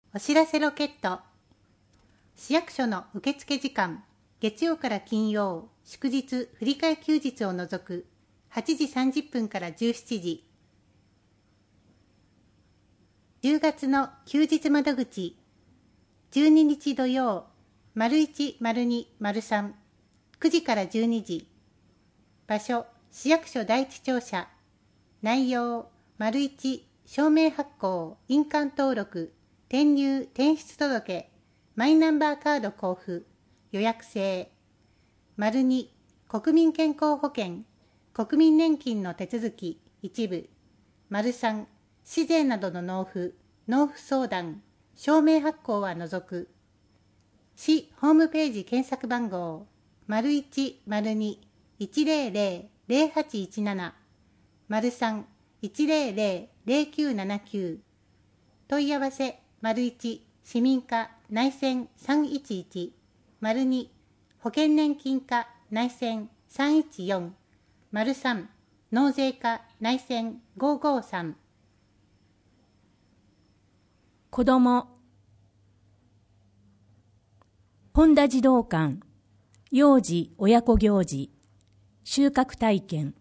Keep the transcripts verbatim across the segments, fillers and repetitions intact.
お知らせロケット。市役所の受付時間、月曜から金曜、祝日、振り替え休日を除くはちじさんじゅっぷんからじゅうしちじ。じゅうがつの休日窓口、じゅうににち土曜、丸いち、丸に、丸さん、くじからじゅうにじ。場所、市役所第一庁舎。内容、丸いち、証明発行、印鑑登録、転入・転出届、マイナンバーカード交付、予約制。丸に、国民健康保険、国民年金の手続き、一部。丸さん、市税などの納付、納付相談、証明発行は除く。市ホームページ検索番号、丸いち、丸に、いちゼロゼロ、ゼロはちいちなな、丸さん、いちゼロゼロ、ゼロきゅうななきゅう。問い合わせ、丸いち、市民課内線さんいちいち、丸に、保険年金課内線さんいちよん、丸さん、納税課内線ごーごーさん。 子ども本田児童館幼児親子行事収穫体験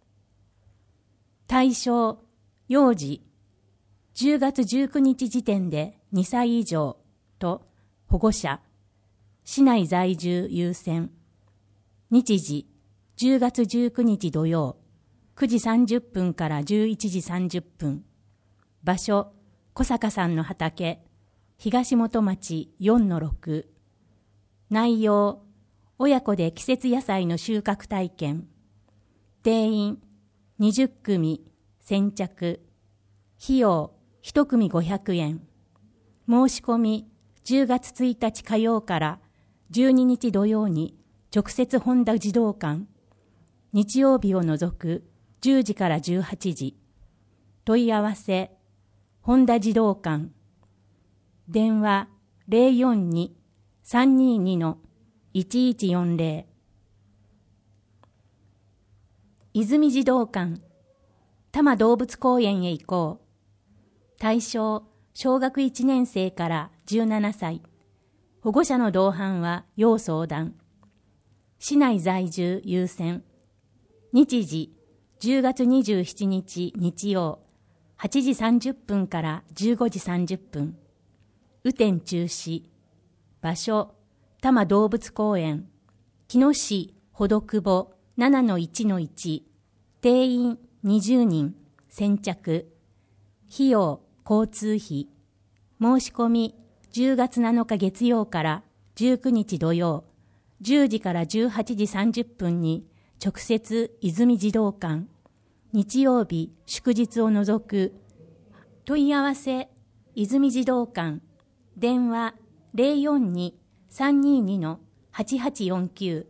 対象幼児じゅうがつじゅうくにち時点でにさい以上と保護者市内在住優先日時じゅうがつじゅうくにち土曜くじさんじゅっぷんからじゅういちじさんじゅっぷん場所小坂さんの畑東本町 よんのろく 内容親子で季節野菜の収穫体験定員にじゅっくみ先着費用いちくみごひゃくえん申し込みじゅうがつついたち火曜からじゅうににち土曜に直接本田児童館日曜日を除くじゅうじからじゅうはちじ問い合わせ本田児童館電話 ゼロよんに さんにーに いちいちよんゼロ 泉児童館多摩動物公園へ行こう対象小学いちねんせいからじゅうななさい保護者の同伴は要相談市内在住優先日時じゅうがつにじゅうしちにち日曜はちじさんじゅっぷんからじゅうごじさんじゅっぷん雨天中止場所多摩動物公園木野市ほどくぼ ななのいちのいち 定員にじゅうにん先着費用交通費申し込みじゅうがつなのか月曜からじゅうくにち土曜じゅうじからじゅうはちじさんじゅっぷんに直接泉児童館日曜日祝日を除く問い合わせ泉児童館電話 ゼロよんに さんにーに はちはちよんきゅう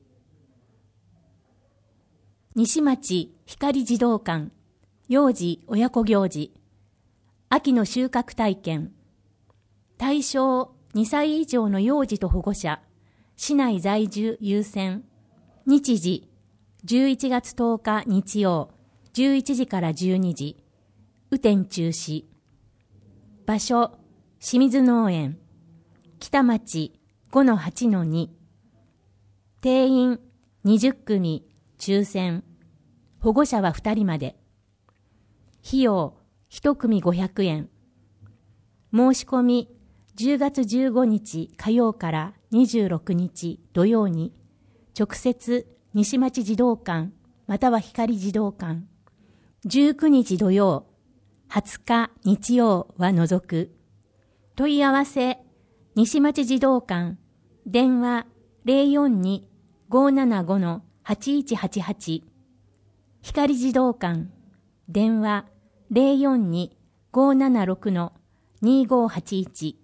西町光児童館幼児親子行事秋の収穫体験対象にさい以上の幼児と保護者市内在住優先日時じゅういちがつとおか日曜じゅういちじからじゅうにじ雨天中止場所清水農園北町 ごのはちのに 定員にじゅっくみ抽選保護者はふたりまで費用いちくみごひゃくえん申し込みじゅうがつじゅうごにち火曜からにじゅうろくにち土曜に直接西町児童館または光児童館じゅうくにち土曜はつか日曜は除く問い合わせ西町児童館電話 ゼロよんに ごーななご はちいちはちはち 光児童館電話 ゼロよんに ごーななろく にーごーはちいち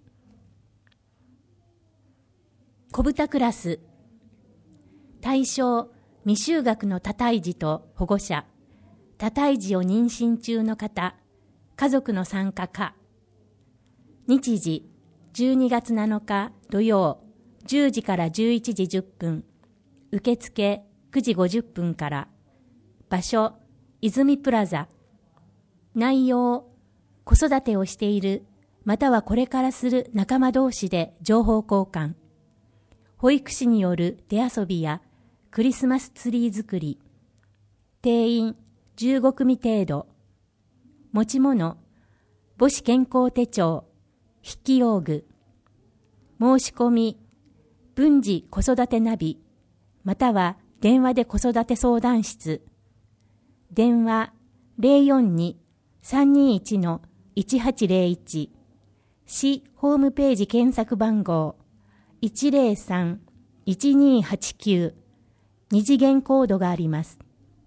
小豚クラス対象未就学の多胎児と保護者多胎児を妊娠中の方家族の参加か日時じゅうにがつなのか土曜じゅうじからじゅういちじじゅっぷん受付くじごじゅっぷんから場所泉プラザ内容子育てをしているまたはこれからする仲間同士で情報交換、保育士による手遊びやクリスマスツリー作り、定員じゅうごくみ程度、持ち物、母子健康手帳、筆記用具、申し込み、分児子育てナビ、または電話で子育て相談室、電話 ゼロよんに さんにいち いちはちゼロいち、市ホームページ検索番号 いちゼロさん いちにはちきゅう、二次元コードがあります。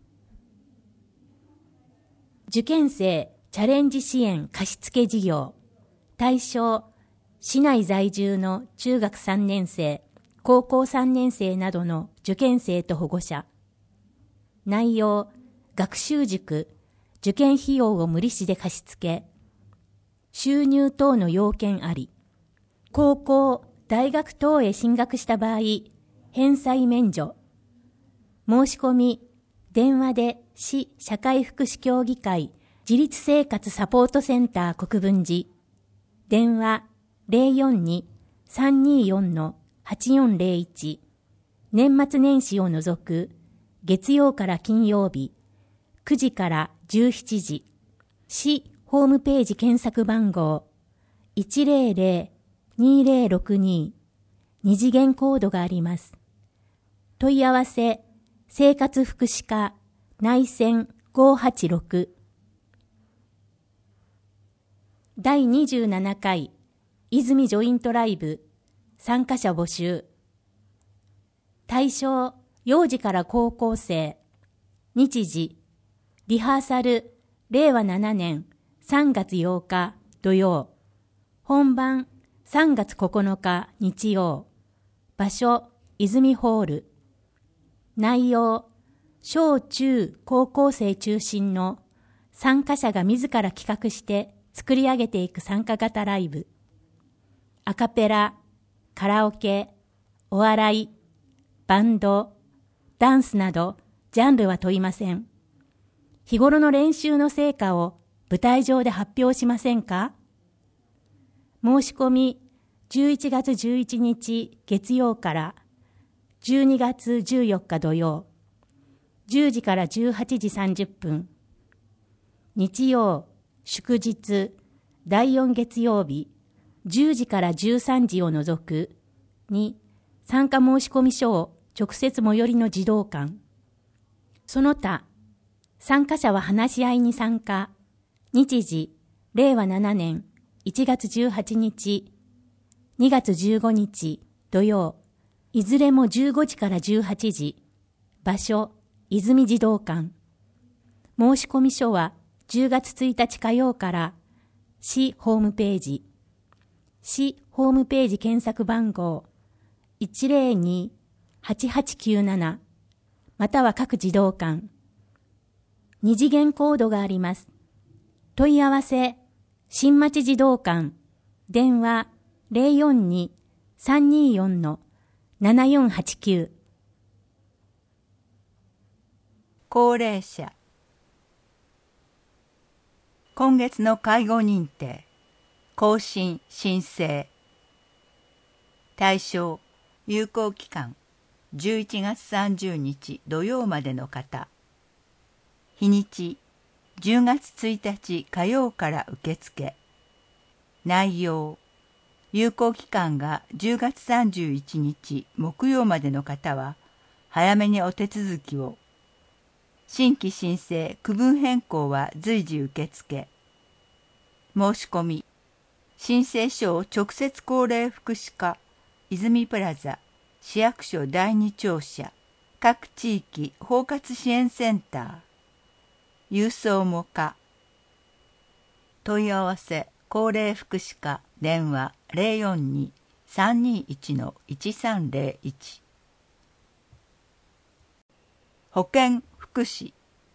受験生チャレンジ支援貸付事業、対象、市内在住の中学さんねん生、高校さんねん生などの受験生と保護者。内容、学習塾、受験費用を無利子で貸付。収入等の要件あり。高校、大学等へ進学した場合、返済免除。申し込み、電話で市社会福祉協議会自立生活サポートセンター国分寺。電話 ゼロよんに さんによん はちよんゼロいち。年末年始を除く月曜から金曜日くじからじゅうしちじ。市ホームページ検索番号 いちゼロゼロ にゼロろくに。二次元コードがあります。問い合わせ、生活福祉課内線ごはちろく。だいにじゅうななかい泉ジョイントライブ参加者募集。対象、幼児から高校生。日時、リハーサル、れいわななねんさんがつようか土曜。本番、さんがつここのか日曜。場所、泉ホール。内容、小中高校生中心の参加者が自ら企画して作り上げていく参加型ライブ。アカペラ、カラオケ、お笑い、バンド、ダンスなどジャンルは問いません。日頃の練習の成果を舞台上で発表しませんか？申し込みじゅういちがつじゅういちにち月曜からじゅうにがつじゅうよっか土曜、じゅうじからじゅうはちじさんじゅっぷん。日曜、祝日、だいよん月曜日、じゅうじからじゅうさんじを除くに参加申込書を直接最寄りの児童館。その他、参加者は話し合いに参加。日時、れいわななねんいちがつじゅうはちにち、にがつじゅうごにち土曜、いずれもじゅうごじからじゅうはちじ。場所、泉児童館。申込書はじゅうがつついたち火曜から市ホームページ、市ホームページ検索番号 いちゼロに はちはちきゅうなな または各児童館。二次元コードがあります。問い合わせ、新町児童館、電話 ゼロよんに さんによん ななよんはちきゅう。 高齢者。今月の介護認定、更新申請。対象、有効期間、じゅういちがつさんじゅうにち土曜までの方。日にち、じゅうがつついたち火曜から受付。内容、有効期間がじゅうがつさんじゅういちにち木曜までの方は、早めにお手続きを。新規申請、区分変更は随時受付。申し込み、申請書を直接高齢福祉課、泉プラザ、市役所だいに庁舎、各地域包括支援センター、郵送も可。問い合わせ、高齢福祉課、電話 ゼロよんに さんにいち いちさんゼロいち。保健福祉。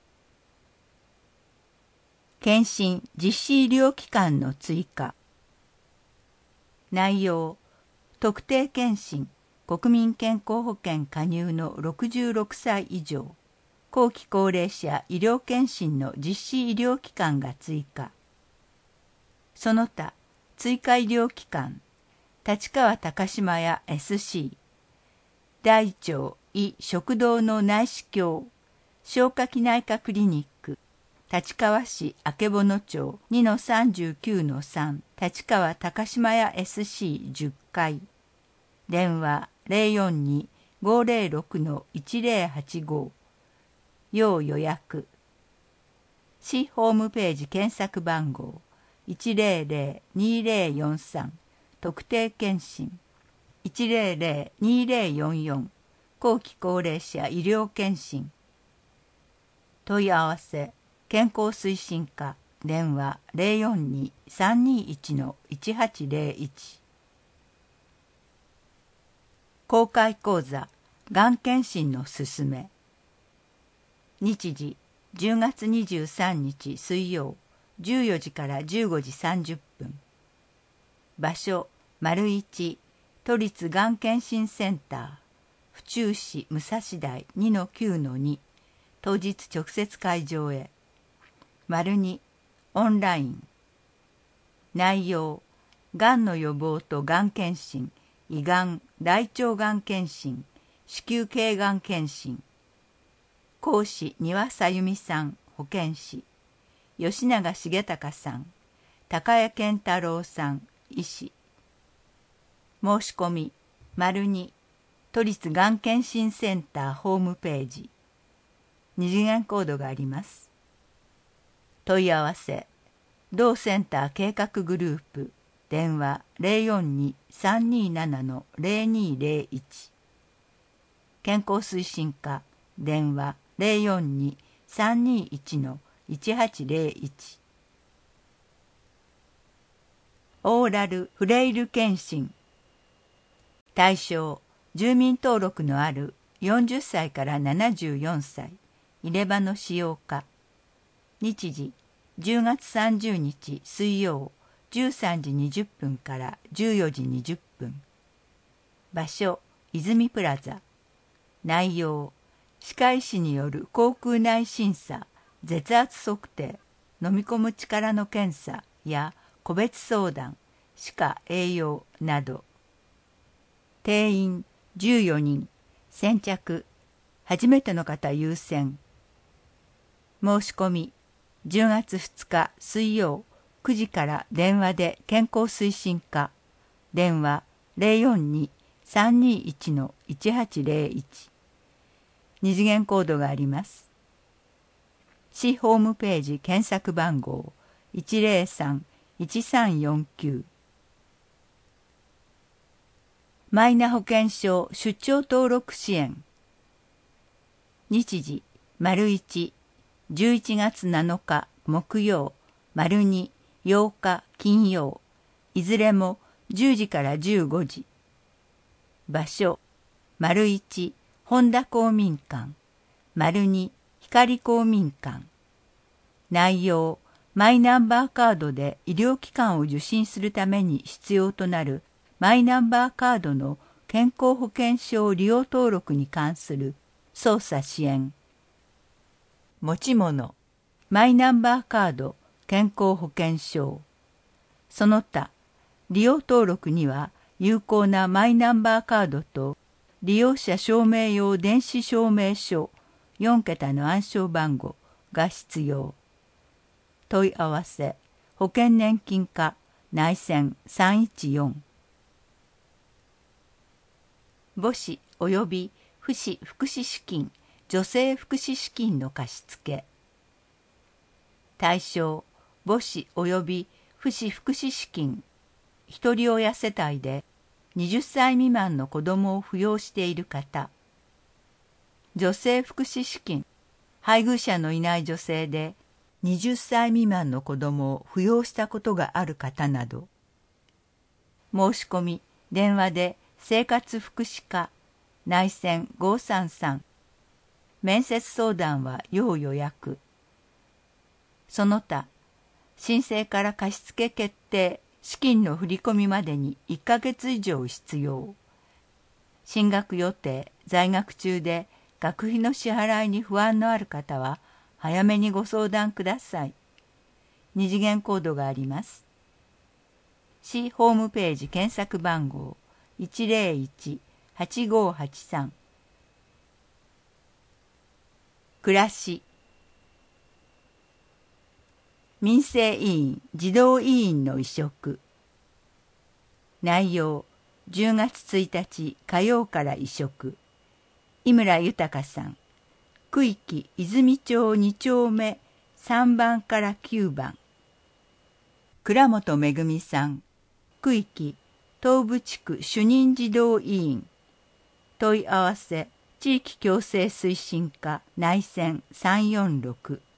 検診実施医療機関の追加。内容、特定健診、国民健康保険加入のろくじゅうろくさい以上、後期高齢者医療検診の実施医療機関が追加。その他、 追加医療機関立川高島屋 エスシー、 大腸医食道の内視鏡消化器内科クリニック立川市曙町 にのさんじゅうきゅうのさん 立川高島屋 エスシーじゅっ 階、電話 ゼロよんに ごゼロろくのいちゼロはちご、要予約。市ホームページ検索番号 いちゼロゼロ にゼロよんさん 特定健診 いちゼロゼロ にゼロよんよん 後期高齢者医療健診。問い合わせ健康推進課電話 ゼロよんに さんにいちのいちはちゼロいち。公開講座がん検診のすすめ。日時じゅうがつにじゅうさんにち水曜じゅうよじからじゅうごじさんじゅっぷん。場所丸一都立がん検診センター府中市武蔵台 にのきゅうのに、当日直接会場へ。丸にオンライン。内容がんの予防とがん検診、胃がん、大腸がん検診、子宮頸がん検診。講師丹羽さゆみさん保健師、吉永重隆さん、高谷健太郎さん医師。申し込み丸に都立がん検診センターホームページ。二次元コードがあります。問い合わせ同センター計画グループ電話 ゼロよんに さんにななのゼロにゼロいち。健康推進課電話 ゼロよんに さんにいちのいちはちゼロいち。オーラルフレイル検診。対象住民登録のあるよんじゅっさいからななじゅうよんさい、入れ歯の使用か。日時じゅうがつさんじゅうにち水曜じゅうさんじにじゅっぷんからじゅうよじにじゅっぷん。場所泉プラザ。内容歯科医師による口腔内審査、舌圧測定、飲み込む力の検査や個別相談、歯科栄養など。定員じゅうよにん、先着、初めての方優先。申し込みじゅうがつふつか水曜くじから電話で健康推進課電話 ゼロよんに さんにいちのいちはちゼロいち。二次元コードがあります。市ホームページ検索番号 いちゼロさん いちさんよんきゅう。マイナ保険証出張登録支援。日時丸一じゅういちがつなのか木曜丸にようか金曜、いずれもじゅうじからじゅうごじ。場所丸一本田公民館丸に光公民館。内容マイナンバーカードで医療機関を受診するために必要となるマイナンバーカードの健康保険証利用登録に関する操作支援。持ち物マイナンバーカード健康保険証。その他利用登録には有効なマイナンバーカードと利用者証明用電子証明書よんけたの暗証番号が必要。問い合わせ保険年金課内線さんいちよん。母子及び父子福祉資金女性福祉資金の貸付。対象母子及び父子福祉資金ひとり親世帯ではたち未満の子どもを扶養している方。女性福祉資金配偶者のいない女性ではたち未満の子どもを扶養したことがある方など。申し込み電話で生活福祉課内線ごさんさん。面接相談は要予約。その他申請から貸付決定資金の振り込みまでにいっかげつ以上必要。進学予定在学中で学費の支払いに不安のある方は早めにご相談ください。二次元コードがあります。 市ホームページ検索番号 いちまるいち はちごはちさん。暮らし。民生委員児童委員の委嘱。内容、じゅうがつついたち火曜から委嘱。井村豊さん。区域泉町に丁目さんばんからきゅうばん。倉本めぐみさん。区域東部地区主任児童委員。問い合わせ地域共生推進課内線さんよんろく。